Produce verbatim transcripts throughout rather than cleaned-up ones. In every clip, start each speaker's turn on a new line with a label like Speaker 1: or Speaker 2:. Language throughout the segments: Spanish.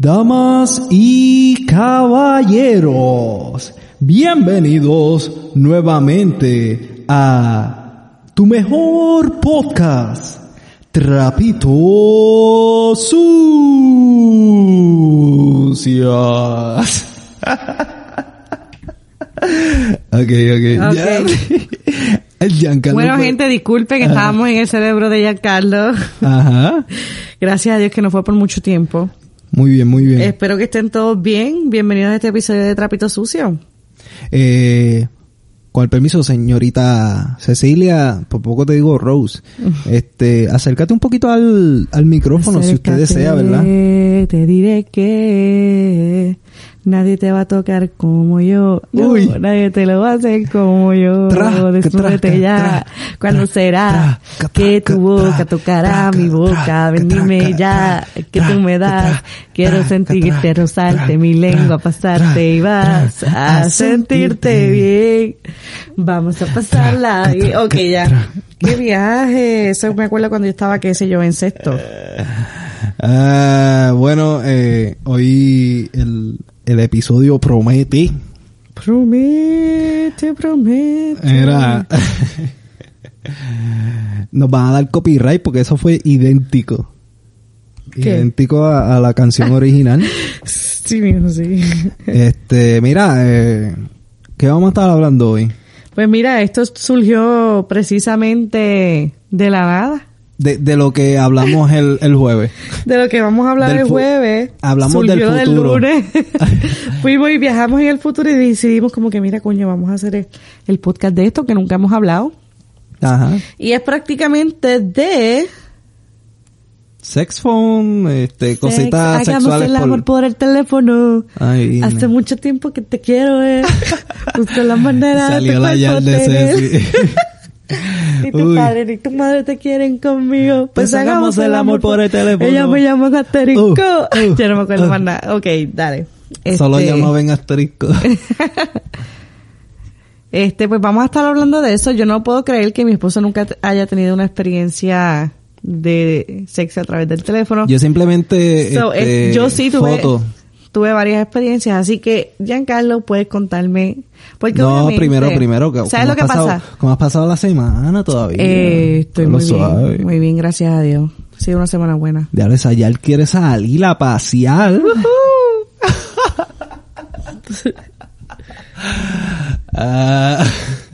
Speaker 1: Damas y caballeros, bienvenidos nuevamente a tu mejor podcast, Trapitos Sucios. Okay, okay.
Speaker 2: Okay.
Speaker 1: Giancarlo
Speaker 2: bueno,
Speaker 1: fue...
Speaker 2: gente, disculpen que estábamos en el cerebro de Giancarlo.
Speaker 1: Ajá.
Speaker 2: Gracias a Dios que no fue por mucho tiempo.
Speaker 1: Muy bien, muy bien.
Speaker 2: Espero que estén todos bien. Bienvenidos a este episodio de Trapito Sucio.
Speaker 1: Eh, con el permiso, señorita Cecilia, por poco te digo Rose, este, acércate un poquito al, al micrófono. Acércate, si usted desea, ¿verdad?
Speaker 2: Te diré que nadie te va a tocar como yo. No, Uy. Nadie te lo va a hacer como yo. Desnúdate ya. ¿Cuándo será tra, que tu boca tra, tocará tra, mi boca? Tra, Venime tra, ya, tra, que tú me das. Tra, Quiero tra, sentirte, tra, rozarte mi lengua, pasarte tra, y vas tra, a sentirte bien. Vamos a pasarla bien. Ok, ya. ¡Qué viaje! Eso me acuerdo cuando yo estaba, qué sé yo, en sexto.
Speaker 1: Ah, bueno, eh, hoy el, el episodio promete.
Speaker 2: Promete, promete.
Speaker 1: Era... Nos van a dar copyright porque eso fue idéntico. ¿Qué? Idéntico a, a la canción original.
Speaker 2: Sí, mijo, sí.
Speaker 1: Este, mira, eh, ¿qué vamos a estar hablando hoy?
Speaker 2: Pues mira, esto surgió precisamente de la nada.
Speaker 1: De, de lo que hablamos el, el jueves.
Speaker 2: De lo que vamos a hablar del el jueves.
Speaker 1: Hablamos del futuro.
Speaker 2: Del lunes. Fuimos y viajamos en el futuro y decidimos como que, mira, coño, vamos a hacer el, el podcast de esto que nunca hemos hablado.
Speaker 1: Ajá.
Speaker 2: Y es prácticamente de...
Speaker 1: Sex phone, este, Sex, cositas
Speaker 2: hagamos
Speaker 1: sexuales.
Speaker 2: el amor por... por el teléfono.
Speaker 1: Ay,
Speaker 2: hace
Speaker 1: no.
Speaker 2: mucho tiempo que te quiero, eh. Busco la manera
Speaker 1: Salió
Speaker 2: de
Speaker 1: la yal de Ceci.
Speaker 2: Ni tu Uy. padre ni tu madre te quieren conmigo. Pues,
Speaker 1: pues hagamos el amor por, por el teléfono.
Speaker 2: Ella me llama Asterisco. Uh, uh, Yo no me acuerdo uh. más nada. Ok, dale.
Speaker 1: Solo
Speaker 2: este...
Speaker 1: llamaban Asterisco.
Speaker 2: este, pues vamos a estar hablando de eso. Yo no puedo creer que mi esposo nunca haya tenido una experiencia de sexo a través del teléfono.
Speaker 1: Yo simplemente
Speaker 2: so,
Speaker 1: este,
Speaker 2: eh, yo sí tuve
Speaker 1: foto.
Speaker 2: tuve varias experiencias, así que Giancarlo puedes contarme porque
Speaker 1: no primero primero
Speaker 2: ¿sabes lo que
Speaker 1: pasado,
Speaker 2: pasa?
Speaker 1: ¿Cómo has pasado la semana todavía?
Speaker 2: Eh, estoy muy bien, muy bien, gracias a Dios. Ha sido una semana buena.
Speaker 1: Ya ves, allá él quiere salir a pasear.
Speaker 2: Uh-huh.
Speaker 1: uh,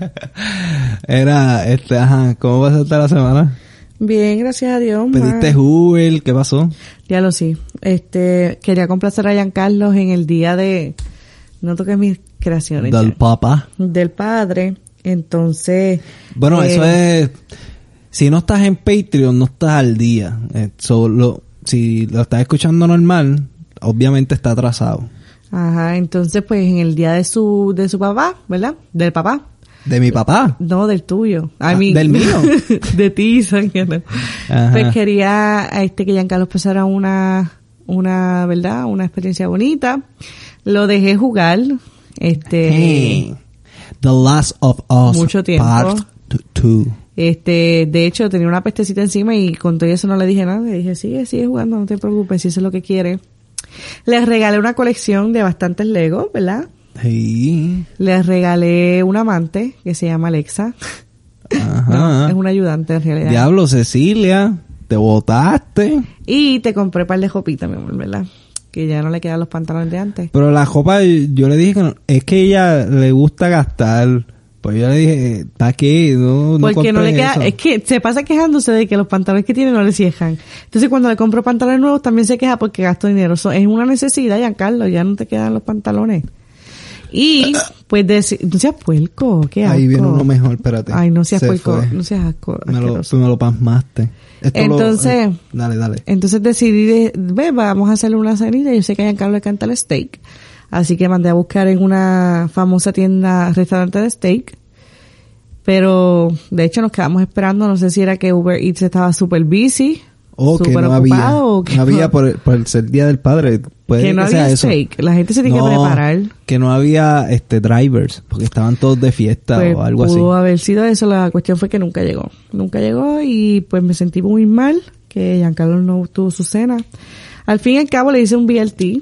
Speaker 1: era este ajá, ¿cómo vas a estar la semana?
Speaker 2: Bien, gracias a Dios.
Speaker 1: ¿Pediste Uber? ¿Qué pasó?
Speaker 2: Ya lo sí. Este, quería complacer a Giancarlo en el día de... No toques mis creaciones.
Speaker 1: Del
Speaker 2: ya.
Speaker 1: papá.
Speaker 2: Del padre. Entonces...
Speaker 1: Bueno,
Speaker 2: eh,
Speaker 1: eso es... Si no estás en Patreon, no estás al día. Eh, solo, si lo estás escuchando normal, obviamente está atrasado.
Speaker 2: Ajá, entonces pues en el día de su de su papá, ¿verdad? Del papá.
Speaker 1: ¿De mi papá?
Speaker 2: No, del tuyo. I
Speaker 1: ah,
Speaker 2: mean,
Speaker 1: ¿del mío?
Speaker 2: De ti, Sánchez. Pues quería este que Giancarlo pasara una, una, ¿verdad? Una experiencia bonita. Lo dejé jugar. Este...
Speaker 1: Hey, The Last of Us
Speaker 2: mucho tiempo.
Speaker 1: Part two.
Speaker 2: Este, de hecho, tenía una pestecita encima y con todo eso no le dije nada. Le dije, sigue, sigue jugando, no te preocupes, si eso es lo que quiere. Les regalé una colección de bastantes Legos, ¿verdad?
Speaker 1: Sí.
Speaker 2: Les regalé un amante que se llama Alexa.
Speaker 1: Ajá.
Speaker 2: No, es un ayudante en realidad.
Speaker 1: Diablo, Cecilia, te botaste.
Speaker 2: Y te compré par de jopitas, mi amor, ¿verdad? Que ya no le quedan los pantalones de antes.
Speaker 1: Pero la jopa, yo le dije que no, es que ella le gusta gastar. Pues yo le dije, ¿está aquí? No, no
Speaker 2: porque no le queda,
Speaker 1: eso.
Speaker 2: Es que se pasa quejándose de que los pantalones que tiene no le cierran. Entonces cuando le compro pantalones nuevos también se queja porque gasto dinero. Eso es una necesidad, Giancarlo, ya no te quedan los pantalones. Y, pues, decir, no seas puerco, qué asco.
Speaker 1: Ahí viene uno mejor, espérate.
Speaker 2: Ay, no seas
Speaker 1: se
Speaker 2: puerco,
Speaker 1: fue.
Speaker 2: no seas asco.
Speaker 1: Me lo, pues me lo pasmaste. Esto
Speaker 2: entonces,
Speaker 1: lo, eh, dale, dale.
Speaker 2: Entonces decidí, de, ve, vamos a hacerle una cenita. Yo sé que a Giancarlo le encanta el steak. Así que mandé a buscar en una famosa tienda, restaurante de steak. Pero, de hecho, nos quedamos esperando. No sé si era que Uber Eats estaba super busy.
Speaker 1: O que no había,
Speaker 2: o que
Speaker 1: no había por el, por el ser Día del Padre. Puede
Speaker 2: que no
Speaker 1: que sea
Speaker 2: había
Speaker 1: eso.
Speaker 2: steak. La gente se tiene
Speaker 1: no,
Speaker 2: que preparar.
Speaker 1: Que no había este drivers, porque estaban todos de fiesta
Speaker 2: pues
Speaker 1: o algo así.
Speaker 2: Pudo haber sido eso. La cuestión fue que nunca llegó. Nunca llegó y pues me sentí muy mal que Giancarlo no tuvo su cena. Al fin y al cabo le hice un B L T.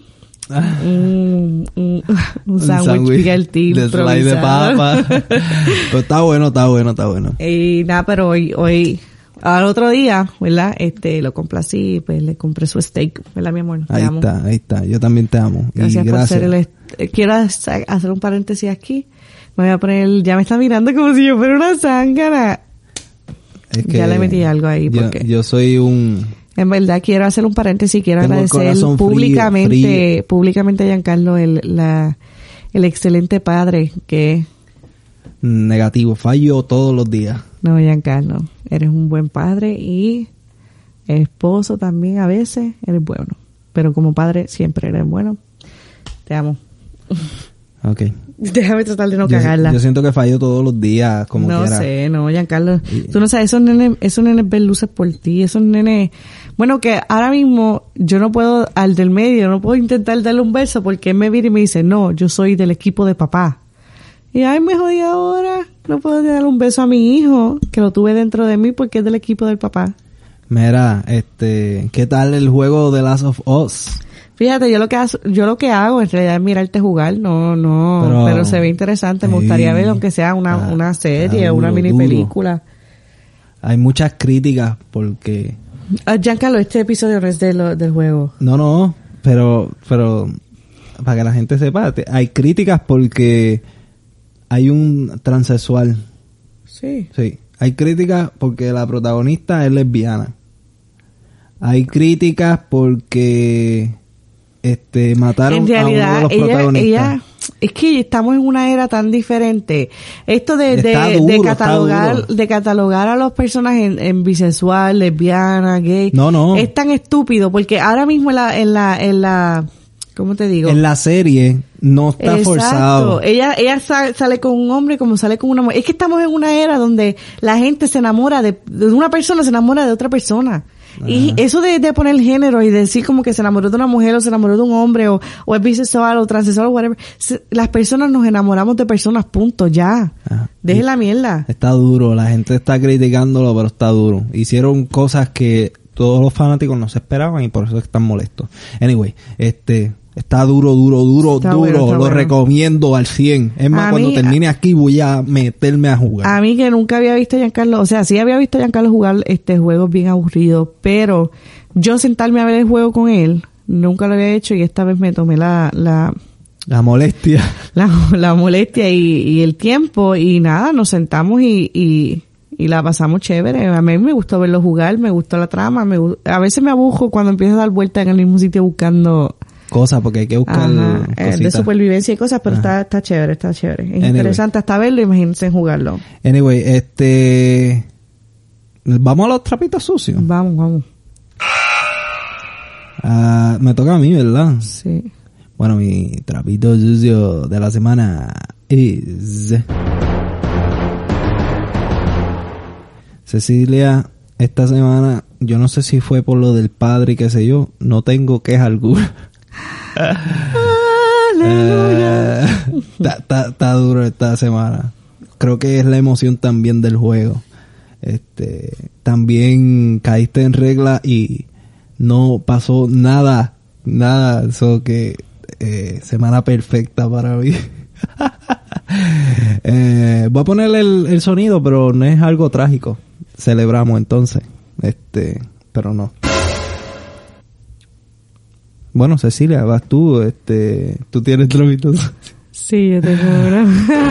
Speaker 2: un un, un sándwich B L T
Speaker 1: de slide de papa. Pero está bueno, está bueno, está bueno.
Speaker 2: Y nada, pero hoy, hoy, al otro día, ¿verdad? Este, lo complací, pues le compré su steak, ¿verdad, mi amor? Te
Speaker 1: ahí
Speaker 2: amo.
Speaker 1: está, ahí está. Yo también te amo.
Speaker 2: Gracias,
Speaker 1: y gracias.
Speaker 2: por ser el... Quiero hacer un paréntesis aquí. Me voy a poner... Ya me está mirando como si yo fuera una zángana.
Speaker 1: Es que
Speaker 2: ya le metí algo ahí porque...
Speaker 1: Yo, yo soy un...
Speaker 2: En verdad quiero hacer un paréntesis, quiero
Speaker 1: Tengo
Speaker 2: agradecer públicamente,
Speaker 1: frío, frío.
Speaker 2: públicamente a Giancarlo el, la, el excelente padre que...
Speaker 1: Negativo, fallo todos los días.
Speaker 2: No, Giancarlo, eres un buen padre y esposo también a veces, eres bueno. Pero como padre siempre eres bueno. Te amo.
Speaker 1: Okay.
Speaker 2: Déjame tratar de no
Speaker 1: yo,
Speaker 2: cagarla.
Speaker 1: Yo siento que fallo todos los días, como
Speaker 2: no
Speaker 1: quiera.
Speaker 2: No sé, no, Giancarlo.
Speaker 1: Y...
Speaker 2: Tú no sabes, esos nenes, esos nenes ven luces por ti, esos nenes... Bueno, que ahora mismo yo no puedo, al del medio, no puedo intentar darle un beso porque él me viene y me dice, no, yo soy del equipo de papá. Y ay, me jodí ahora, no puedo darle un beso a mi hijo, que lo tuve dentro de mí porque es del equipo del papá.
Speaker 1: Mira, este, ¿qué tal el juego de Last of Us?
Speaker 2: Fíjate, yo lo que hago, yo lo que hago en realidad es mirarte jugar, no, no, pero, pero se ve interesante, me sí, gustaría ver aunque sea una, ah, una serie, ah, duro, una mini duro. película.
Speaker 1: Hay muchas críticas porque...
Speaker 2: Ah, Giancarlo, este episodio no es de lo, del juego.
Speaker 1: No, no, pero, pero, para que la gente sepa, te, hay críticas porque hay un transexual.
Speaker 2: Sí.
Speaker 1: Sí. Hay críticas porque la protagonista es lesbiana. Hay críticas porque este mataron
Speaker 2: en realidad,
Speaker 1: a uno de los
Speaker 2: ella,
Speaker 1: protagonistas.
Speaker 2: Ella, es que estamos en una era tan diferente. Esto de, de,
Speaker 1: duro,
Speaker 2: de catalogar, de catalogar a los personajes en, en bisexual, lesbiana, gay,
Speaker 1: no, no.
Speaker 2: es tan estúpido porque ahora mismo en la, en la, en la, ¿cómo te digo?
Speaker 1: En la serie no está Exacto. forzado.
Speaker 2: Ella, ella sale, sale con un hombre como sale con una mujer. Es que estamos en una era donde la gente se enamora de, de una persona, se enamora de otra persona. Ajá. Y eso de, de poner género y decir como que se enamoró de una mujer o se enamoró de un hombre o, o es bisexual o transexual o whatever. Se, las personas nos enamoramos de personas, punto, ya. Dejen la mierda.
Speaker 1: Está duro, la gente está criticándolo, pero está duro. Hicieron cosas que todos los fanáticos no se esperaban y por eso están molestos. Anyway, este... Está duro, duro, duro, está duro. Bueno, lo bueno. recomiendo al cien. Es más, a cuando mí, termine aquí voy a meterme a jugar.
Speaker 2: A mí que nunca había visto a Giancarlo, o sea, sí había visto a Giancarlo jugar este juego bien aburrido, pero yo sentarme a ver el juego con él, nunca lo había hecho y esta vez me tomé la... La,
Speaker 1: la molestia.
Speaker 2: La, la molestia y, y el tiempo y nada, nos sentamos y... y y la pasamos chévere. A mí me gustó verlo jugar, me gustó la trama, me a veces me abujo cuando empiezo a dar vueltas en el mismo sitio buscando
Speaker 1: cosas, porque hay que buscar
Speaker 2: eh, de supervivencia y cosas, pero está, está chévere, está chévere. Es anyway. interesante hasta verlo, imagínense jugarlo.
Speaker 1: Anyway, este... ¿Vamos a los trapitos sucios?
Speaker 2: Vamos, vamos.
Speaker 1: Uh, me toca a mí, ¿verdad?
Speaker 2: Sí.
Speaker 1: Bueno, mi trapito sucio de la semana es... Cecilia, esta semana, yo no sé si fue por lo del padre y qué sé yo, no tengo queja alguna. Está uh, uh, duro esta semana. Creo que es la emoción también del juego. Este, también caíste en regla y no pasó nada, nada, eso que eh, semana perfecta para mí. eh, voy a poner el, el sonido, pero no es algo trágico. Celebramos entonces, este, pero no. Bueno, Cecilia, vas tú, este, tú tienes trapitos.
Speaker 2: Sí, yo tengo una.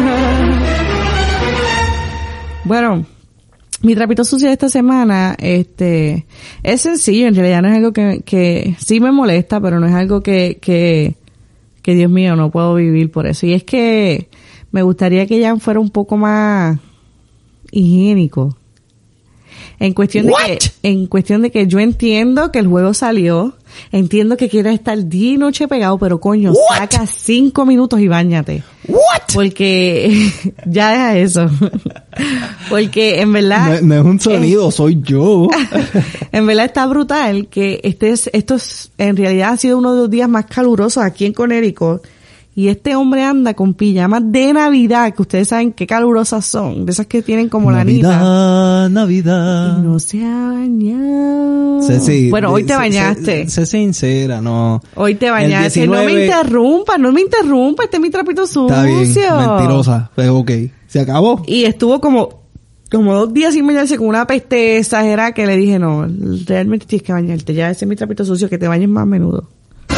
Speaker 2: Bueno, mi trapito sucio de esta semana, este, es sencillo, en realidad no es algo que, que sí me molesta, pero no es algo que, que, que Dios mío, no puedo vivir por eso. Y es que me gustaría que Jan fuera un poco más higiénico. En cuestión
Speaker 1: What?
Speaker 2: de que, en cuestión de que yo entiendo que el juego salió, entiendo que quieras estar día y noche pegado, pero coño, What? saca cinco minutos y báñate.
Speaker 1: What?
Speaker 2: Porque ya deja eso. Porque en verdad...
Speaker 1: No, no es un sonido, es, soy yo.
Speaker 2: En verdad está brutal que este es, esto es, en realidad ha sido uno de los días más calurosos aquí en Connecticut Y este hombre anda con pijamas de Navidad, que ustedes saben qué calurosas son, de esas que tienen como
Speaker 1: Navidad,
Speaker 2: la
Speaker 1: Navidad, Navidad.
Speaker 2: Y no se ha bañado.
Speaker 1: Ceci,
Speaker 2: bueno, hoy te
Speaker 1: sé,
Speaker 2: bañaste.
Speaker 1: Sé, sé sincera, no.
Speaker 2: Hoy te bañaste. diecinueve... No me interrumpas, no me interrumpas, este es mi trapito sucio.
Speaker 1: Está bien, mentirosa, pero ok. Se acabó.
Speaker 2: Y estuvo como, como dos días sin bañarse con una peste exagerada que le dije, no, realmente tienes que bañarte, ya ese es mi trapito sucio, que te bañes más a menudo.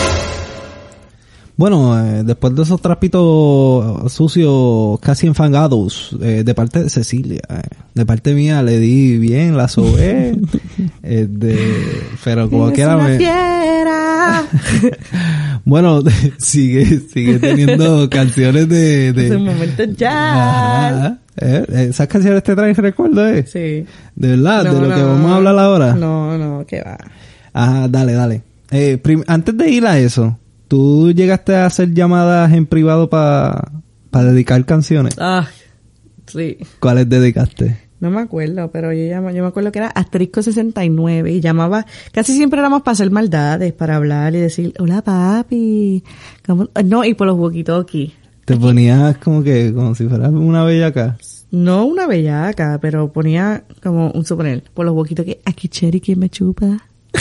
Speaker 1: Bueno, eh, después de esos trapitos sucios casi enfangados, eh, de parte de Cecilia, eh, de parte mía le di bien, la sobé, eh, de, pero como quiera me...
Speaker 2: fiera.
Speaker 1: Bueno, sigue, sigue teniendo canciones de... de
Speaker 2: Esos momentos ya.
Speaker 1: Ajá, eh, esas canciones te traen recuerdo, ¿eh?
Speaker 2: Sí.
Speaker 1: De verdad,
Speaker 2: no,
Speaker 1: de lo
Speaker 2: no,
Speaker 1: que vamos a hablar ahora.
Speaker 2: No, no, que va.
Speaker 1: Ajá, dale, dale. Eh, prim- antes de ir a eso, ¿tú llegaste a hacer llamadas en privado para pa dedicar canciones?
Speaker 2: Ah, sí.
Speaker 1: ¿Cuáles dedicaste?
Speaker 2: No me acuerdo, pero yo, llamo, yo me acuerdo que era asterisco sesenta y nueve y llamaba, casi siempre éramos para hacer maldades, para hablar y decir, hola papi. ¿Cómo? No, y por los walkie-talkie.
Speaker 1: Te ponías como que, como si fueras una bellaca.
Speaker 2: No una bellaca, pero ponía como un suponer, por los walkie-talkie, aquí Cherry, ¿quién me chupa?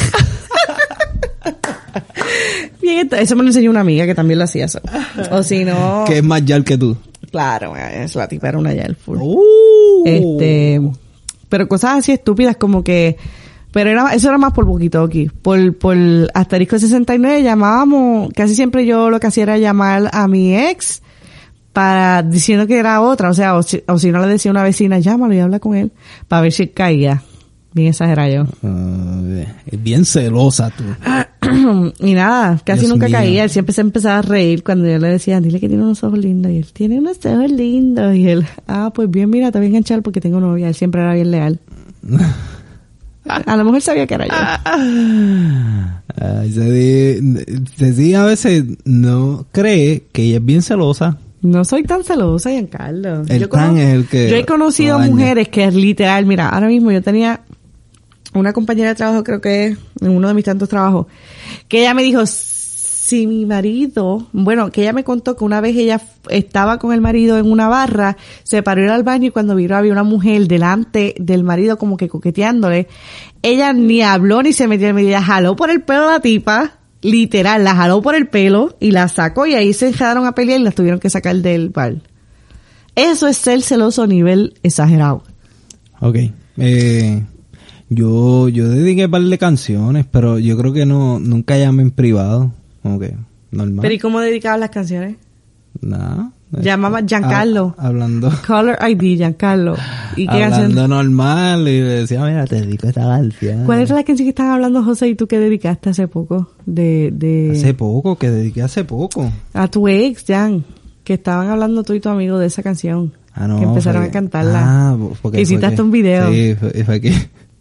Speaker 2: Bien, eso me lo enseñó una amiga que también lo hacía eso. O si no...
Speaker 1: Que es más yal que tú.
Speaker 2: Claro, es la tipa era una yal full.
Speaker 1: Uh.
Speaker 2: Este, pero cosas así estúpidas como que... Pero era eso era más por walkie-talkie. Por, por asterisco sesenta y nueve llamábamos... Casi siempre yo lo que hacía era llamar a mi ex para diciendo que era otra. O sea, o si, o si no le decía a una vecina, llámalo y habla con él para ver si caía. Bien exagerado yo.
Speaker 1: Uh, es bien celosa tú.
Speaker 2: Y nada, casi
Speaker 1: Dios
Speaker 2: nunca
Speaker 1: mío.
Speaker 2: caía. Él siempre se empezaba a reír cuando yo le decía, dile que tiene unos ojos lindos. Y él, tiene unos ojos lindos. Y él, ah, pues bien, mira, te voy a enganchar porque tengo novia. Él siempre era bien leal. A lo mejor sabía que era yo.
Speaker 1: Ay, Ceci a veces no cree que ella es bien celosa.
Speaker 2: No soy tan celosa, Giancarlo.
Speaker 1: El
Speaker 2: yo,
Speaker 1: tan
Speaker 2: cono-
Speaker 1: es el que
Speaker 2: yo he conocido
Speaker 1: daña.
Speaker 2: mujeres que es literal, mira, ahora mismo yo tenía una compañera de trabajo, creo que en uno de mis tantos trabajos, que ella me dijo, si mi marido, bueno, que ella me contó que una vez ella f- estaba con el marido en una barra, se paró a ir al baño y cuando vio había una mujer delante del marido como que coqueteándole, ella ni habló ni se metió en medio, ella jaló por el pelo a la tipa, literal, la jaló por el pelo y la sacó y ahí se enredaron a pelear y las tuvieron que sacar del bar. Eso es ser celoso a nivel exagerado.
Speaker 1: Ok. Eh, yo, yo dediqué un par de canciones, pero yo creo que no, nunca llamé en privado. Como que, normal.
Speaker 2: Pero ¿y cómo dedicaban las canciones?
Speaker 1: Nada.
Speaker 2: Llamaba Giancarlo.
Speaker 1: Ah, hablando.
Speaker 2: Caller I D, Giancarlo. ¿Y qué
Speaker 1: hablando
Speaker 2: canción?
Speaker 1: normal y le decía, mira, te dedico esta canción.
Speaker 2: ¿Cuál era la canción que estaban hablando, José, y tú que dedicaste hace poco? De, de...
Speaker 1: Hace poco, que dediqué hace poco.
Speaker 2: A tu ex, Jan. Que estaban hablando tú y tu amigo de esa canción.
Speaker 1: Ah, no.
Speaker 2: Que empezaron
Speaker 1: fue
Speaker 2: a cantarla.
Speaker 1: Ah, porque
Speaker 2: Hiciste
Speaker 1: fue
Speaker 2: hasta
Speaker 1: que-
Speaker 2: un video.
Speaker 1: Sí, fue, fue que...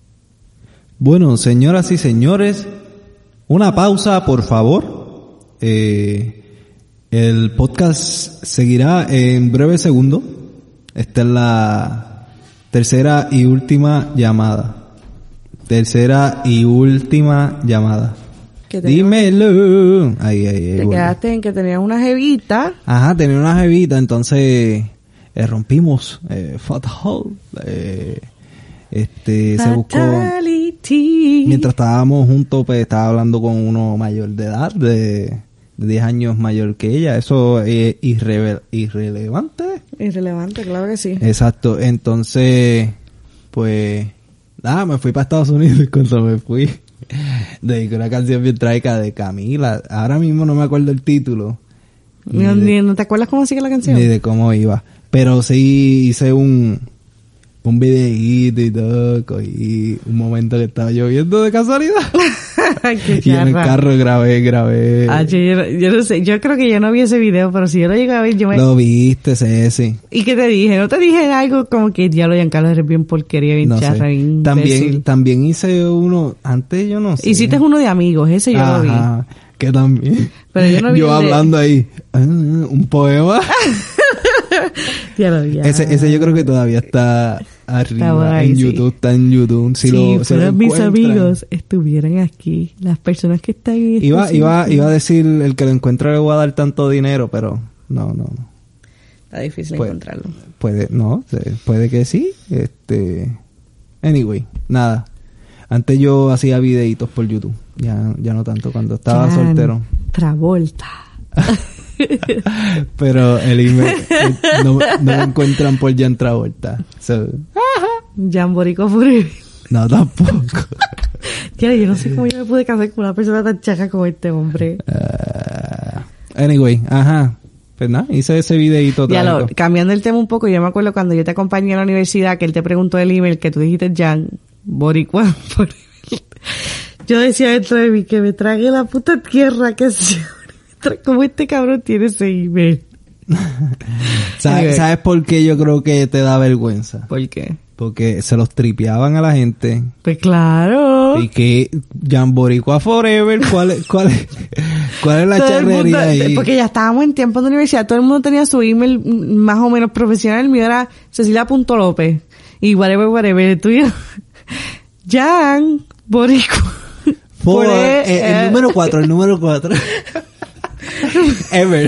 Speaker 1: Bueno, señoras y señores, una pausa, por favor. Eh, el podcast seguirá en breve segundo. Esta es la tercera y última llamada. Tercera y última llamada.
Speaker 2: Que te-
Speaker 1: Dímelo. Ahí, ahí, ahí.
Speaker 2: Te
Speaker 1: bueno.
Speaker 2: quedaste en que tenías una jevita.
Speaker 1: Ajá, tenía una jevita, entonces eh, rompimos. Eh, fatal. Eh, este, se buscó.
Speaker 2: Fatality.
Speaker 1: Mientras estábamos juntos, pues estaba hablando con uno mayor de edad, de, de diez años mayor que ella. Eso es irreve- irrelevante.
Speaker 2: Irrelevante, claro que sí.
Speaker 1: Exacto. Entonces, pues, nada, me fui para Estados Unidos y cuando me fui, dediqué una canción bien trágica de Camila. Ahora mismo no me acuerdo el título. Ni
Speaker 2: No,
Speaker 1: de-
Speaker 2: ni- ¿no te acuerdas cómo sigue la canción?
Speaker 1: ni de cómo iba. Pero sí hice un, un videíto y todo, cogí un momento que estaba lloviendo de casualidad.
Speaker 2: Ay, qué
Speaker 1: Y en el
Speaker 2: charra.
Speaker 1: carro grabé, grabé.
Speaker 2: Ah, yo, yo, yo no sé, yo creo que yo no vi ese video, pero si yo lo llegué a ver, yo me...
Speaker 1: Lo viste, Ceci.
Speaker 2: ¿Y qué te dije? ¿No te dije algo como que ya lo Giancarlo eres bien porquería, bien
Speaker 1: No
Speaker 2: charra,
Speaker 1: sé.
Speaker 2: bien
Speaker 1: También,
Speaker 2: imbécil?
Speaker 1: también hice uno, antes yo no sé.
Speaker 2: Hiciste uno de amigos, ese yo lo vi.
Speaker 1: Ajá, que también.
Speaker 2: Pero yo no vi el de-
Speaker 1: hablando ahí, ah, un poema.
Speaker 2: Ya lo vi. ya.
Speaker 1: ese, ese yo creo que todavía está, arriba en
Speaker 2: sí.
Speaker 1: YouTube, está en YouTube. Si
Speaker 2: sí,
Speaker 1: lo, si
Speaker 2: pero
Speaker 1: lo
Speaker 2: mis amigos estuvieran aquí, las personas que están en este
Speaker 1: iba,
Speaker 2: sitio.
Speaker 1: iba, iba a decir el que lo encuentre le voy a dar tanto dinero, pero no, no, no.
Speaker 2: Está difícil
Speaker 1: puede,
Speaker 2: encontrarlo.
Speaker 1: Puede, no, puede que sí. Este, anyway, nada. Antes yo hacía videitos por YouTube, ya, ya no tanto cuando estaba
Speaker 2: Jan
Speaker 1: soltero.
Speaker 2: Travolta.
Speaker 1: Pero el email no, no me encuentran por Jan Travolta. So,
Speaker 2: Jan Borico Forever.
Speaker 1: no, tampoco.
Speaker 2: Tío, yo no sé cómo yo me pude casar con una persona tan chaca como este hombre.
Speaker 1: Uh, anyway, ajá. Pues nada, hice ese videito.
Speaker 2: Ya lo, cambiando el tema un poco, yo me acuerdo cuando yo te acompañé a la universidad que él te preguntó el email que tú dijiste Jan Boricua Forever. Yo decía dentro de mí que me trague la puta tierra que se... ¿Cómo este cabrón tiene ese email?
Speaker 1: ¿Sabes, ¿Sabes por qué yo creo que te da vergüenza?
Speaker 2: ¿Por qué?
Speaker 1: Porque se los tripeaban a la gente.
Speaker 2: Pues claro.
Speaker 1: Y que Jan Boricua Forever, ¿cuál es, cuál es, cuál es la
Speaker 2: todo
Speaker 1: charrería
Speaker 2: mundo,
Speaker 1: ahí?
Speaker 2: Porque ya estábamos en tiempo de universidad, todo el mundo tenía su email más o menos profesional, el mío era Cecilia punto López. Y whatever, whatever, el tuyo. Jan Boricua.
Speaker 1: For, eh, eh, el número cuatro, el número cuatro. Ever.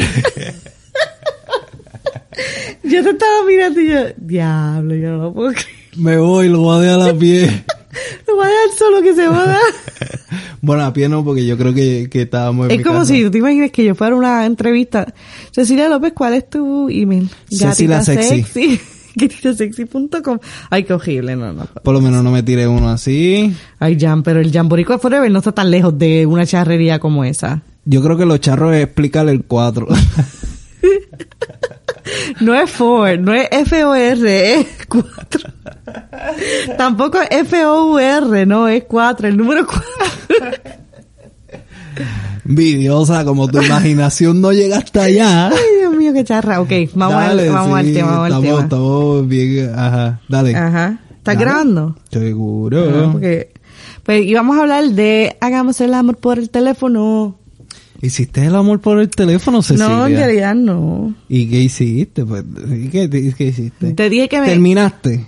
Speaker 2: Yo te estaba mirando y yo, diablo, yo no lo puedo creer.
Speaker 1: Me voy, lo voy a dejar a la pie.
Speaker 2: Lo voy a dejar solo que se va a dar.
Speaker 1: Bueno, a pie no, porque yo creo que, que estábamos en
Speaker 2: Es
Speaker 1: mi
Speaker 2: como
Speaker 1: casa.
Speaker 2: si tú te imaginas que yo fuera a una entrevista. Cecilia López, ¿cuál es tu email?
Speaker 1: Cecilia Sexy.
Speaker 2: Sexy. gatita sexy punto com. Ay, qué horrible, no, no.
Speaker 1: Por lo menos no me tiré uno así.
Speaker 2: Ay, Jan, pero el Jan Boricua Forever no está tan lejos de una charrería como esa.
Speaker 1: Yo creo que lo charro es explicarle el cuatro.
Speaker 2: No es for, no es F O R, es cuatro. Tampoco es F O U R, no, es cuatro, el número cuatro.
Speaker 1: Envidiosa, como tu imaginación no llega hasta allá.
Speaker 2: Ay, Dios mío, qué charra. Ok, vamos,
Speaker 1: Dale,
Speaker 2: al, vamos
Speaker 1: sí,
Speaker 2: al tema, vamos
Speaker 1: estamos,
Speaker 2: al tema.
Speaker 1: Estamos bien, ajá, dale.
Speaker 2: Ajá. ¿Estás
Speaker 1: Dale.
Speaker 2: grabando?
Speaker 1: Seguro.
Speaker 2: Ah, porque, pues íbamos a hablar de hagamos el amor por el teléfono.
Speaker 1: ¿Hiciste el amor por el teléfono, Cecilia?
Speaker 2: No, en realidad no.
Speaker 1: ¿Y qué hiciste? Pues, ¿y qué, qué hiciste?
Speaker 2: Te dije que me...
Speaker 1: ¿Terminaste?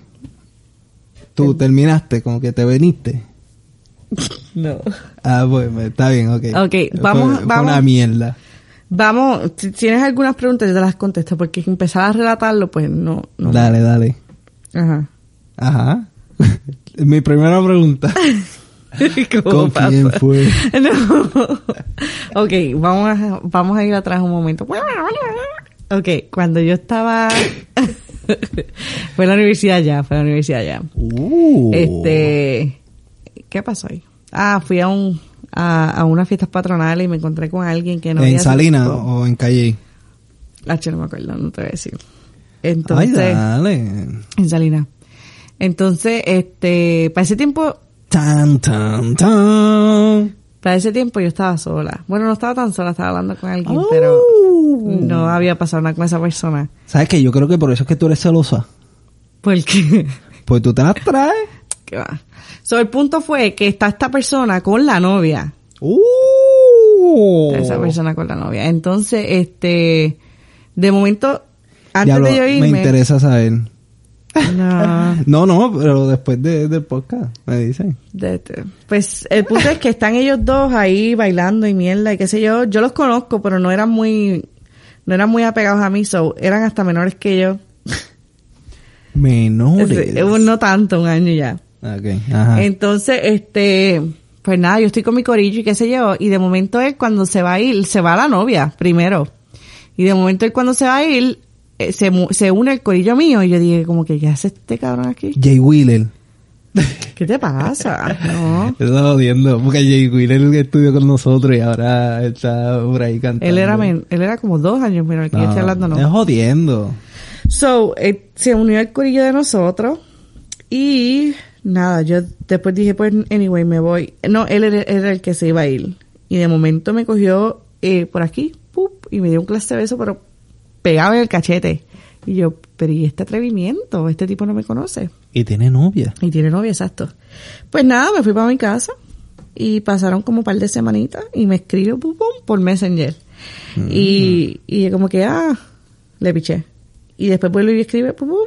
Speaker 1: Tú terminaste, como que te veniste.
Speaker 2: No.
Speaker 1: Ah, pues, está bien, ok.
Speaker 2: Ok, vamos,
Speaker 1: fue,
Speaker 2: vamos.
Speaker 1: Fue una mierda.
Speaker 2: Vamos, si tienes algunas preguntas yo te las contesto, porque empezar a relatarlo, pues no, no.
Speaker 1: Dale, dale.
Speaker 2: Ajá.
Speaker 1: Ajá. Mi primera pregunta.
Speaker 2: ¿Cómo
Speaker 1: ¿Con quién
Speaker 2: pasa?
Speaker 1: fue?
Speaker 2: No. Ok, vamos a, vamos a ir atrás un momento. Ok, cuando yo estaba... fue a la universidad ya, fue a la universidad ya.
Speaker 1: Uh.
Speaker 2: Este... ¿Qué pasó ahí? Ah, fui a un a, a unas fiestas patronales y me encontré con alguien que no
Speaker 1: ¿En
Speaker 2: había
Speaker 1: Salinas
Speaker 2: visto.
Speaker 1: o en Calle?
Speaker 2: Ah, no me acuerdo, no te voy a decir. Entonces...
Speaker 1: Ay, dale.
Speaker 2: En Salinas. Entonces, este... Para ese tiempo...
Speaker 1: Tan, tan, tan.
Speaker 2: Para ese tiempo yo estaba sola. Bueno, no estaba tan sola, estaba hablando con alguien,
Speaker 1: Oh.
Speaker 2: pero no había pasado nada con esa persona.
Speaker 1: ¿Sabes qué? Yo creo que por eso es que tú eres celosa.
Speaker 2: ¿Por qué?
Speaker 1: Pues tú te las traes.
Speaker 2: ¿Qué va? So, el punto fue que está esta persona con la novia.
Speaker 1: Uh.
Speaker 2: Esa persona con la novia. Entonces, este... De momento, antes
Speaker 1: Diablo,
Speaker 2: de yo irme...
Speaker 1: me interesa saber.
Speaker 2: No...
Speaker 1: No, no, pero después de, del podcast me dicen.
Speaker 2: De, de- pues el punto es que están ellos dos ahí bailando y mierda y qué sé yo. Yo los conozco, pero no eran muy... No eran muy apegados a mí, so, eran hasta menores que yo.
Speaker 1: Menores.
Speaker 2: Ese- No tanto, un año ya.
Speaker 1: Okay, ajá.
Speaker 2: Entonces, este, pues nada, yo estoy con mi corillo y qué sé yo, y de momento él cuando se va a ir, se va la novia primero. Y de momento él cuando se va a ir, eh, se, mu- se une el corillo mío y yo dije como que, ¿qué hace este cabrón aquí?
Speaker 1: Jay Wheeler.
Speaker 2: ¿Qué te pasa? No.
Speaker 1: Estaba jodiendo, porque Jay Wheeler estudió con nosotros y ahora está por ahí cantando.
Speaker 2: Él era men- él era como dos años menor que yo estoy hablando,
Speaker 1: Es
Speaker 2: no.
Speaker 1: jodiendo.
Speaker 2: So, eh, se unió el corillo de nosotros y nada, yo después dije, pues, anyway, me voy. No, él era, era el que se iba a ir. Y de momento me cogió eh, por aquí, ¡pup! Y me dio un clase de beso, pero pegado en el cachete. Y yo, pero ¿y este atrevimiento? Este tipo no me conoce.
Speaker 1: Y tiene novia.
Speaker 2: Y tiene novia, exacto. Pues nada, me fui para mi casa y pasaron como un par de semanitas y me escribió pum, pum, por Messenger. Mm-hmm. Y, y yo como que, ah, le piché. Y después vuelvo y escribe, pum, pum,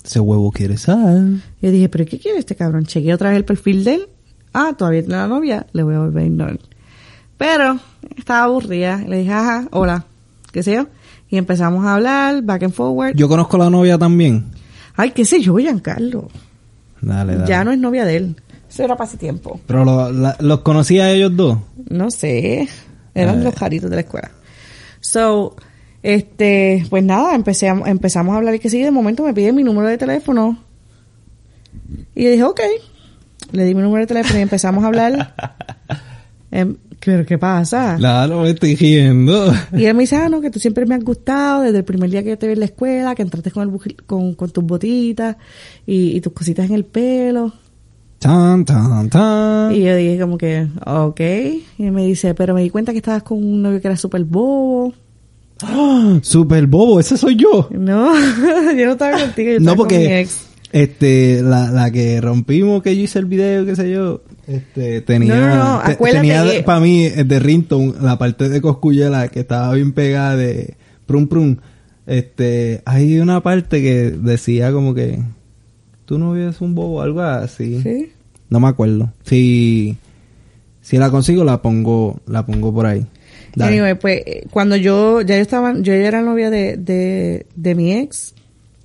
Speaker 1: Ese huevo quiere sal.
Speaker 2: Yo dije, ¿pero qué quiere este cabrón? Chequeé otra vez el perfil de él. Ah, todavía tiene la novia. Le voy a volver a ignorar. Pero estaba aburrida. Le dije, ajá, hola, qué sé yo. Y empezamos a hablar, back and forward.
Speaker 1: Yo conozco a la novia también.
Speaker 2: Ay, qué sé yo, Giancarlo.
Speaker 1: Dale, dale.
Speaker 2: Ya no es novia de él. Eso era para ese tiempo.
Speaker 1: ¿Pero lo, la, los conocía a ellos dos?
Speaker 2: No sé. Eran Ay. los jaritos de la escuela. So, este, pues nada, empecé a, empezamos a hablar y que sí, de momento me pide mi número de teléfono. Y yo dije, ok. Le di mi número de teléfono y empezamos a hablar. eh, ¿Pero qué pasa?
Speaker 1: Claro, me estoy riendo.
Speaker 2: Y él me dice, ah, no, que tú siempre me has gustado desde el primer día que te vi en la escuela, que entraste con, el, con, con tus botitas y, y tus cositas en el pelo.
Speaker 1: Tan, tan, tan.
Speaker 2: Y yo dije como que, ok. Y me dice, pero me di cuenta que estabas con un novio que era súper bobo.
Speaker 1: ¡Oh! Súper bobo, ese soy yo.
Speaker 2: No, yo no estaba contigo, yo estaba
Speaker 1: no, porque,
Speaker 2: con mi ex.
Speaker 1: Este, la, la que rompimos, que yo hice el video, qué sé yo, este, tenía,
Speaker 2: no, no, no.
Speaker 1: Te, tenía
Speaker 2: que...
Speaker 1: para mí, de Rington, la parte de Cosculluela, que estaba bien pegada de Prum Prum. Este, hay una parte que decía como que, tu novio es un bobo, algo así.
Speaker 2: ¿Sí?
Speaker 1: No me acuerdo. Si, si la consigo, la pongo, la pongo por ahí. Dale.
Speaker 2: Anyway, pues, cuando yo, ya yo estaba, yo ya era novia de, de, de mi ex.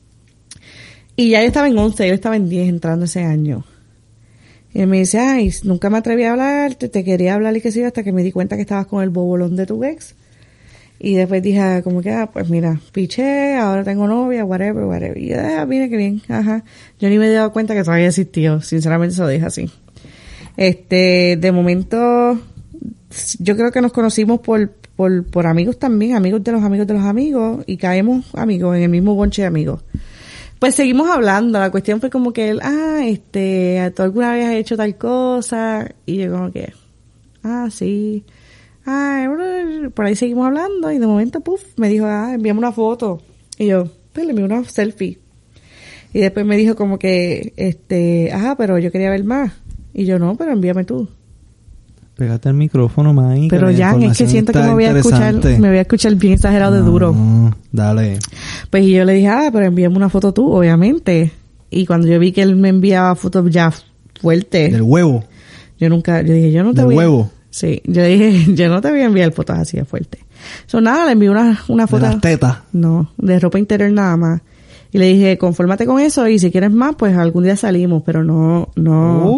Speaker 2: Y ya yo estaba en once, yo estaba en diez entrando ese año. Y él me dice, ay, nunca me atreví a hablarte, te quería hablar y qué sé yo, hasta que me di cuenta que estabas con el bobolón de tu ex. Y después dije, como que, ah, pues mira, piché, ahora tengo novia, whatever, whatever. Y yo, ah, mira qué bien, ajá. Yo ni me he dado cuenta que todavía existió, sinceramente se lo dije así. Este, de momento, yo creo que nos conocimos por, por, por amigos también, amigos de los amigos de los amigos, y caemos amigos en el mismo bonche de amigos. Pues seguimos hablando, la cuestión fue como que él, ah, este, ¿tú alguna vez has hecho tal cosa? Y yo como que, ah, sí, ah, por ahí seguimos hablando y de momento, puff, me dijo, ah, envíame una foto. Y yo, pues le envié una selfie. Y después me dijo como que, este, ah, pero yo quería ver más. Y yo, no, pero envíame tú.
Speaker 1: Pégate al micrófono, Mike.
Speaker 2: Pero ya, es que siento que me voy a escuchar, me voy a escuchar bien exagerado de
Speaker 1: no,
Speaker 2: duro.
Speaker 1: Dale.
Speaker 2: Pues y yo le dije, ah, pero envíame una foto tú, obviamente. Y cuando yo vi que él me enviaba fotos ya fuertes.
Speaker 1: Del huevo.
Speaker 2: Yo nunca, yo dije, yo no te
Speaker 1: Del
Speaker 2: voy
Speaker 1: huevo.
Speaker 2: A, sí, yo dije, yo no te voy a enviar fotos así de fuerte. So nada, le envié una, una foto.
Speaker 1: De las tetas.
Speaker 2: No, de ropa interior nada más. Y le dije, confórmate con eso y si quieres más, pues algún día salimos, pero no, no.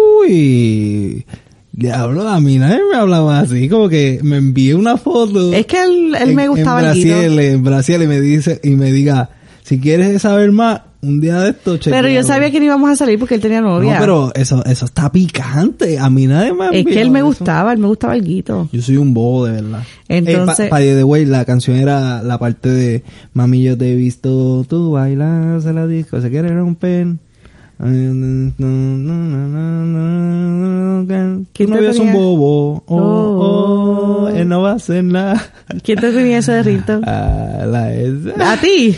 Speaker 1: Uy. Diablo, a mí nadie me hablaba así, como que me envíe una foto.
Speaker 2: Es que él, él
Speaker 1: en,
Speaker 2: me gustaba
Speaker 1: en Brasil, en Brasil y me dice, y me diga, si quieres saber más, un día de esto, chequeo.
Speaker 2: Pero yo sabía que no íbamos a salir porque él tenía novia.
Speaker 1: No, pero eso, eso está picante. A mí nadie me ha
Speaker 2: Es que él me
Speaker 1: eso.
Speaker 2: gustaba, él me gustaba el guito.
Speaker 1: Yo soy un bobo, de verdad.
Speaker 2: Entonces.
Speaker 1: Hey, by the way, la canción era la parte de, mami, yo te he visto, tú bailas en la disco, se quiere romper. ¿Quién no es un bobo? Oh, oh, oh, él no va a hacer nada.
Speaker 2: ¿Quién te tenía ese de Rito?
Speaker 1: Ah, la esa.
Speaker 2: ¿A ti?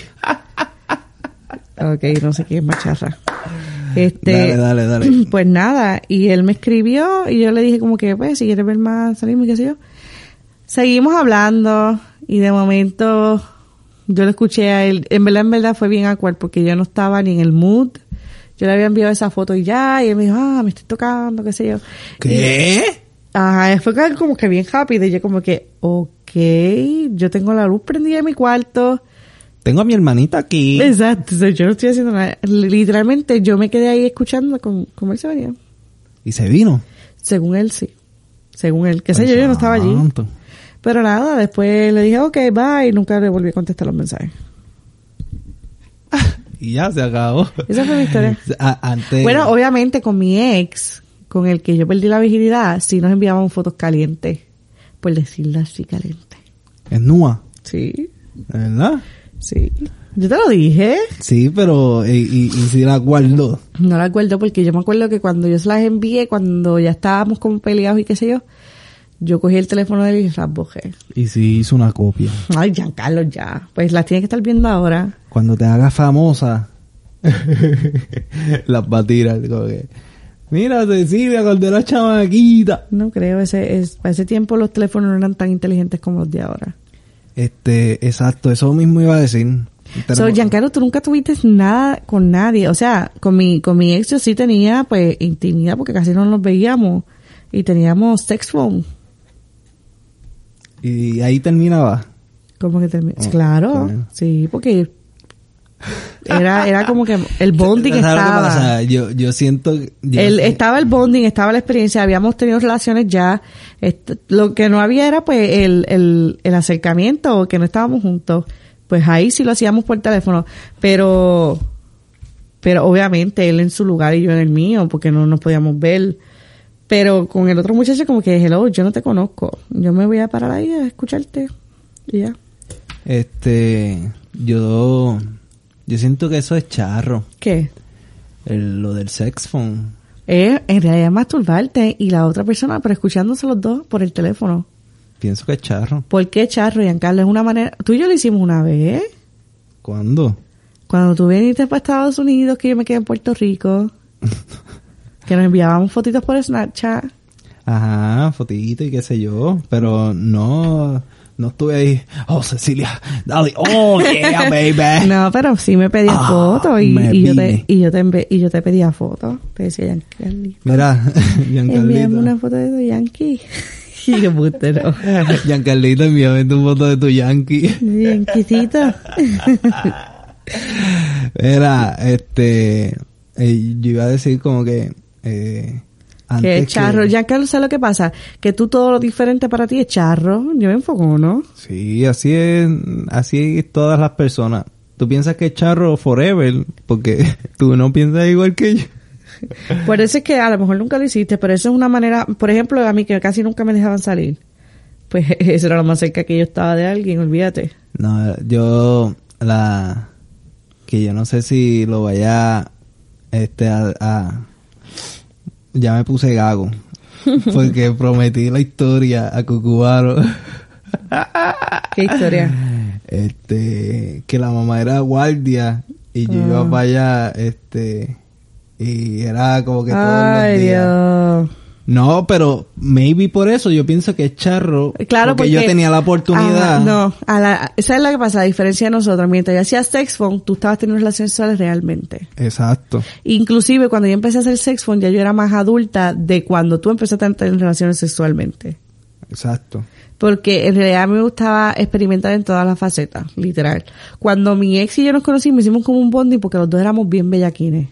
Speaker 2: Ok, no sé quién es macharra. Este,
Speaker 1: dale, dale, dale.
Speaker 2: Pues nada, y él me escribió y yo le dije como que, pues, si quieres ver más, salimos y qué sé yo. Seguimos hablando y de momento yo lo escuché a él. En verdad, en verdad fue bien awkward porque yo no estaba ni en el mood. Yo le había enviado esa foto y ya, y él me dijo, ah, me estoy tocando, qué sé yo.
Speaker 1: ¿Qué?
Speaker 2: Y, ajá, fue como que bien rápido y yo como que, ok, yo tengo la luz prendida en mi cuarto.
Speaker 1: Tengo a mi hermanita aquí.
Speaker 2: Exacto, yo no estoy haciendo nada. Literalmente yo me quedé ahí escuchando como, como él se venía.
Speaker 1: ¿Y se vino?
Speaker 2: Según él, sí. Según él, qué sé yo, yo no estaba allí. Pero nada, después le dije, ok, bye, y nunca le volví a contestar los mensajes.
Speaker 1: Y ya se acabó.
Speaker 2: Esa fue mi historia.
Speaker 1: A, antes...
Speaker 2: Bueno, obviamente con mi ex, con el que yo perdí la virginidad, sí nos enviaban fotos calientes. Por decirlo así, calientes.
Speaker 1: ¿Es nua?
Speaker 2: Sí.
Speaker 1: ¿Verdad?
Speaker 2: Sí. Yo te lo dije.
Speaker 1: Sí, pero ¿y, y, y si la guardo?
Speaker 2: No la guardo porque yo me acuerdo que cuando yo se las envié, cuando ya estábamos como peleados y qué sé yo, yo cogí el teléfono de él y las bojé.
Speaker 1: Y si hizo una copia.
Speaker 2: Ay, Giancarlo, ya. Pues las tienes que estar viendo ahora.
Speaker 1: Cuando te hagas famosa, las va a tirar. Como que, mira, Cecilia, cuando era chamaquita.
Speaker 2: No creo, ese es, para ese tiempo los teléfonos no eran tan inteligentes como los de ahora.
Speaker 1: Este, exacto, eso mismo iba a decir.
Speaker 2: So, Giancarlo, tú nunca tuviste nada con nadie. O sea, con mi, con mi ex yo sí tenía, pues, intimidad porque casi no nos veíamos. Y teníamos sex phone.
Speaker 1: ¿Y ahí terminaba?
Speaker 2: ¿Cómo que terminaba? Oh, claro, bueno. Sí, porque era, era como que el bonding estaba.
Speaker 1: O sea, yo, yo siento... Yo
Speaker 2: el,
Speaker 1: sé.
Speaker 2: Estaba el bonding, estaba la experiencia, habíamos tenido relaciones ya. Este, lo que no había era, pues, el, el, el acercamiento, que no estábamos juntos. Pues ahí sí lo hacíamos por teléfono. Pero, pero obviamente él en su lugar y yo en el mío, porque no nos podíamos ver. Pero con el otro muchacho como que, hello, yo no te conozco. Yo me voy a parar ahí a escucharte. Y ya.
Speaker 1: Este, yo, yo siento que eso es charro.
Speaker 2: ¿Qué?
Speaker 1: El, lo del sex phone.
Speaker 2: Es, en realidad es masturbarte y la otra persona, pero escuchándose los dos por el teléfono.
Speaker 1: Pienso que es charro.
Speaker 2: ¿Por qué charro, Giancarlo? Es una manera... Tú y yo lo hicimos una vez.
Speaker 1: ¿Cuándo?
Speaker 2: Cuando tú viniste para Estados Unidos, que yo me quedé en Puerto Rico. Que nos enviábamos fotitos por Snapchat.
Speaker 1: Ajá, fotitos y qué sé yo. Pero no, no estuve ahí. Oh, Cecilia, dale. Oh, yeah, baby.
Speaker 2: No, pero sí me pedías oh, fotos y, y yo te, y yo te enve, y yo te pedía fotos. Te decía Yankee.
Speaker 1: Mira, Giancarlito.
Speaker 2: Envíame una foto de tu Yankee. Y yo, puta, no.
Speaker 1: Giancarlito, envíame tu foto de tu Yankee.
Speaker 2: Yanquisito.
Speaker 1: Mira, este, eh, yo iba a decir como que, eh,
Speaker 2: que es charro. Que... Giancarlo, ¿sabes lo que pasa? Que tú todo lo diferente para ti es charro. Yo me enfoco, ¿no?
Speaker 1: Sí, así es, así es todas las personas. Tú piensas que es charro forever, porque tú no piensas igual que yo.
Speaker 2: Por eso es que a lo mejor nunca lo hiciste, pero eso es una manera, por ejemplo, a mí que casi nunca me dejaban salir. Pues eso era lo más cerca que yo estaba de alguien, olvídate.
Speaker 1: No, yo, la, que yo no sé si lo vaya, este, a, a ya me puse gago, porque prometí la historia a Cucubano.
Speaker 2: ¿Qué historia?
Speaker 1: Este, que la mamá era guardia y yo oh. iba para allá, este... Y era como que todos
Speaker 2: Ay,
Speaker 1: los días.
Speaker 2: Dios.
Speaker 1: No, pero maybe por eso yo pienso que es charro.
Speaker 2: Claro,
Speaker 1: porque, porque yo tenía la oportunidad.
Speaker 2: Ajá, no, a la, esa es la que pasa, la diferencia de nosotros. Mientras yo hacía sex phone, tú estabas teniendo relaciones sexuales realmente.
Speaker 1: Exacto.
Speaker 2: Inclusive cuando yo empecé a hacer sex phone, ya yo era más adulta de cuando tú empezaste a tener relaciones sexualmente.
Speaker 1: Exacto.
Speaker 2: Porque en realidad a mí me gustaba experimentar en todas las facetas, literal. Cuando mi ex y yo nos conocimos, hicimos como un bonding porque los dos éramos bien bellaquines.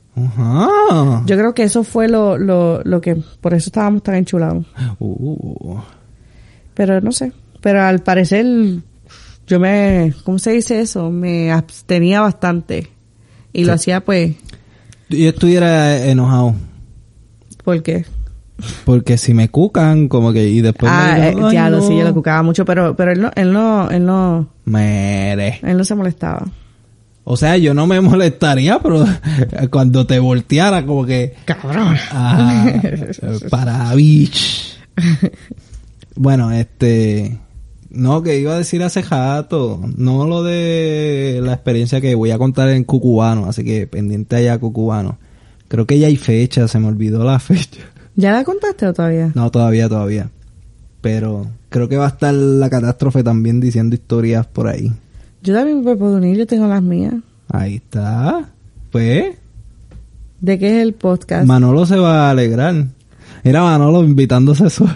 Speaker 1: Ajá.
Speaker 2: Yo creo que eso fue lo, lo, lo que, por eso estábamos tan enchulados.
Speaker 1: Uh.
Speaker 2: Pero no sé, pero al parecer yo me, ¿cómo se dice eso? Me abstenía bastante y sí. Lo hacía pues.
Speaker 1: Yo estuviera enojado.
Speaker 2: ¿Por qué?
Speaker 1: Porque si me cucan, como que, y después
Speaker 2: ah,
Speaker 1: me digo,
Speaker 2: eh, ya
Speaker 1: no.
Speaker 2: lo sí, yo lo cucaba mucho, pero, pero él no, él no, él no.
Speaker 1: Mere.
Speaker 2: Él no se molestaba.
Speaker 1: O sea, yo no me molestaría, pero cuando te volteara como que...
Speaker 2: ¡Cabrón!
Speaker 1: Ah, para bitch. Bueno, este... No, que iba a decir hace rato. No lo de la experiencia que voy a contar en Cucubano. Así que pendiente allá Cucubano. Creo que ya hay fecha. Se me olvidó la fecha.
Speaker 2: ¿Ya la contaste o todavía?
Speaker 1: No, todavía, todavía. Pero creo que va a estar la catástrofe también diciendo historias por ahí.
Speaker 2: Yo también me puedo unir, yo tengo las mías.
Speaker 1: Ahí está. Pues.
Speaker 2: ¿De qué es el podcast?
Speaker 1: Manolo se va a alegrar. Era Manolo invitándose solo.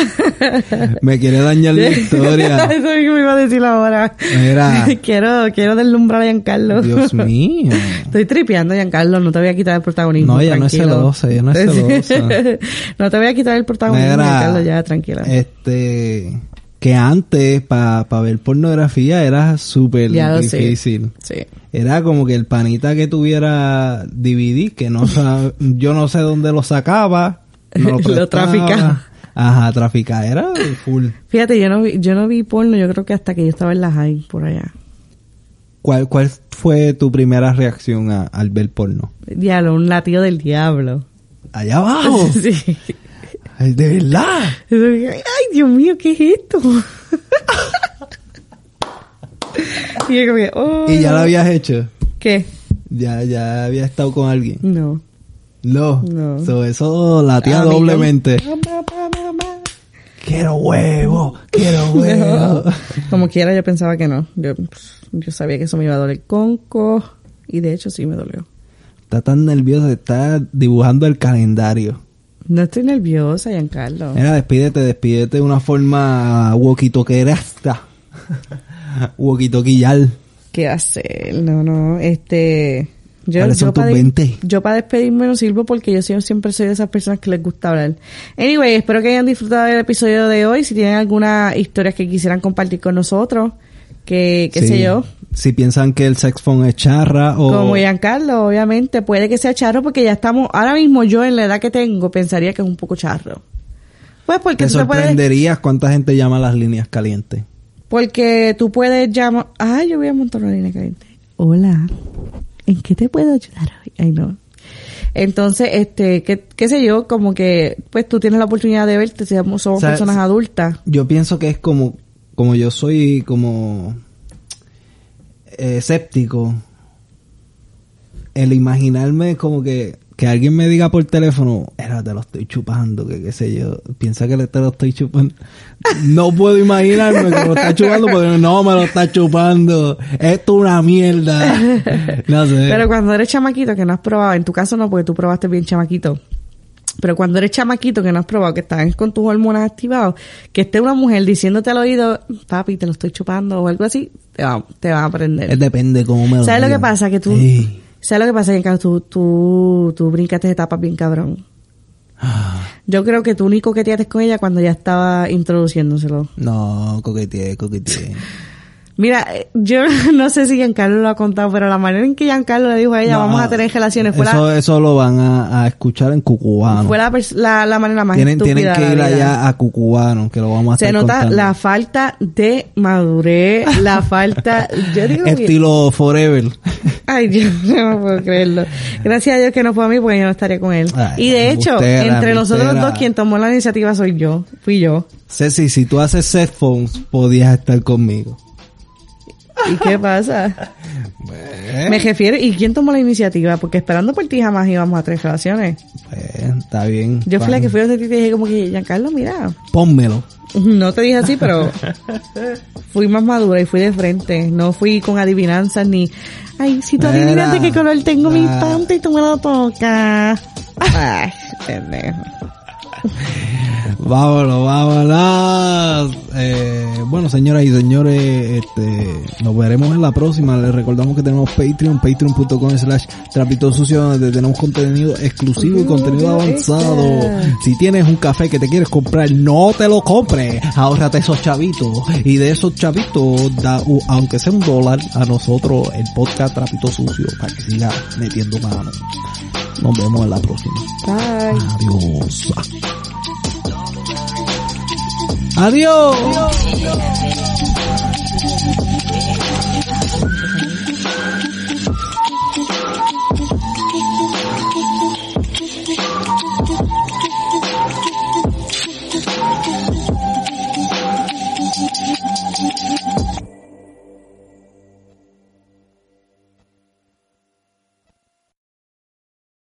Speaker 1: Me quiere dañar la historia.
Speaker 2: Eso es lo que me iba a decir ahora.
Speaker 1: Mira.
Speaker 2: quiero, quiero deslumbrar a Giancarlo.
Speaker 1: Dios mío.
Speaker 2: Estoy tripeando, Giancarlo. No te voy a quitar el protagonismo.
Speaker 1: No, ya no es celosa, ya no es celosa.
Speaker 2: No te voy a quitar el protagonismo,
Speaker 1: Mira,
Speaker 2: Giancarlo, ya, tranquila.
Speaker 1: Este... Que antes, para pa ver pornografía, era súper difícil.
Speaker 2: Sí. sí.
Speaker 1: Era como que el panita que tuviera D V D, que no sab... yo no sé dónde lo sacaba. No lo,
Speaker 2: lo traficaba.
Speaker 1: Ajá, traficaba. Era full.
Speaker 2: Fíjate, yo no vi, yo no vi porno, yo creo que hasta que yo estaba en la high, por allá.
Speaker 1: ¿Cuál, cuál fue tu primera reacción a, al ver porno?
Speaker 2: Diablo, un latido del diablo.
Speaker 1: ¿Allá abajo?
Speaker 2: Sí.
Speaker 1: Ay, ¿de verdad?
Speaker 2: Ay, Dios mío, ¿qué es esto? y, yo como, oh,
Speaker 1: ¿Y ya lo habías hecho?
Speaker 2: ¿Qué?
Speaker 1: ¿Ya, ya habías estado con alguien?
Speaker 2: No.
Speaker 1: No.
Speaker 2: No.
Speaker 1: So, eso latía doblemente. quiero huevo, quiero huevo.
Speaker 2: No, como quiera yo pensaba que no. Yo, yo sabía que eso me iba a doler conco y de hecho sí me dolió.
Speaker 1: Está tan nerviosa, está dibujando el calendario.
Speaker 2: No estoy nerviosa, Giancarlo.
Speaker 1: Mira, despídete, despídete de una forma walkie-talkerasta. Walkie-talkiyal.
Speaker 2: ¿Qué hacer? No, no, este... Yo,
Speaker 1: ¿Cuáles son
Speaker 2: yo
Speaker 1: tus
Speaker 2: para
Speaker 1: veinte?
Speaker 2: Yo para despedirme no sirvo porque yo siempre soy de esas personas que les gusta hablar. Anyway, espero que hayan disfrutado del episodio de hoy. Si tienen alguna historia que quisieran compartir con nosotros, que qué
Speaker 1: sí.
Speaker 2: sé yo.
Speaker 1: Si piensan que el sex phone es charra o...
Speaker 2: Como Giancarlo, obviamente. Puede que sea charro porque ya estamos... Ahora mismo yo en la edad que tengo pensaría que es un poco charro. Pues porque
Speaker 1: te
Speaker 2: tú te puedes...
Speaker 1: sorprenderías cuánta gente llama a las líneas calientes.
Speaker 2: Porque tú puedes llamar... Ah, yo voy a montar una línea caliente. Hola. ¿En qué te puedo ayudar hoy? Ay, no. Entonces, este, qué, qué sé yo, como que, pues tú tienes la oportunidad de verte, somos, somos o sea, personas adultas.
Speaker 1: Yo pienso que es como, como yo soy como eh, escéptico, el imaginarme como que, que alguien me diga por teléfono, era, te lo estoy chupando, que qué sé yo, piensa que te lo estoy chupando. No puedo imaginarme que me lo está chupando porque no me lo está chupando. Esto es una mierda. No sé.
Speaker 2: Pero cuando eres chamaquito que no has probado, en tu caso no, porque tú probaste bien chamaquito. Pero cuando eres chamaquito que no has probado, que estás con tus hormonas activados, que esté una mujer diciéndote al oído, papi, te lo estoy chupando o algo así, te va, te va a aprender.
Speaker 1: Depende cómo me lo
Speaker 2: ¿Sabes
Speaker 1: digan.
Speaker 2: lo que pasa? Que tú... Hey. ¿Sabes lo que pasa? Que tú, tú, tú brincaste de etapas bien cabrón. Yo creo que tú único coqueteaste con ella cuando ya estaba introduciéndoselo.
Speaker 1: No, coqueteé, coqueteé.
Speaker 2: Mira, yo no sé si Giancarlo lo ha contado, pero la manera en que Giancarlo le dijo a ella, no, vamos a tener relaciones, fue
Speaker 1: eso,
Speaker 2: la...
Speaker 1: Eso lo van a, a escuchar en Cucubano.
Speaker 2: Fue la, la, la manera más
Speaker 1: tienen,
Speaker 2: estúpida
Speaker 1: Tienen que ir allá a Cucubano, que lo vamos a
Speaker 2: Se
Speaker 1: estar
Speaker 2: nota
Speaker 1: contando.
Speaker 2: La falta de madurez, la falta... Yo digo
Speaker 1: estilo que... Forever.
Speaker 2: Ay, yo no me puedo creerlo. Gracias a Dios que no fue a mí, porque yo no estaría con él. Ay, y de hecho, bustera, entre nosotros bustera. dos, quien tomó la iniciativa soy yo. Fui yo.
Speaker 1: Ceci, si tú haces sex phones, podías estar conmigo.
Speaker 2: ¿Y qué pasa? Bueno. Me refiero, ¿y quién tomó la iniciativa? Porque esperando por ti jamás íbamos a tres relaciones.
Speaker 1: Pues, está bien.
Speaker 2: Yo fui la que fui a ti y te dije como que, Giancarlo, mira.
Speaker 1: Pónmelo.
Speaker 2: No te dije así, pero fui más madura y fui de frente. No fui con adivinanzas ni, ay, si tú adivinas de qué color tengo mi panty y tú me lo tocas. Ay, pendejo.
Speaker 1: Vámonos, vámonos. Eh, bueno, señoras y señores, este, nos veremos en la próxima. Les recordamos que tenemos Patreon, patreon punto com slash trapito sucio, donde tenemos contenido exclusivo y contenido avanzado. Si tienes un café que te quieres comprar, no te lo compres. Ahórrate esos chavitos. Y de esos chavitos, da, uh, aunque sea un dólar, a nosotros el podcast Trapito Sucio, para que siga metiendo mano. Nos vemos en la próxima.
Speaker 2: Bye.
Speaker 1: Adiós. Adiós. Adiós.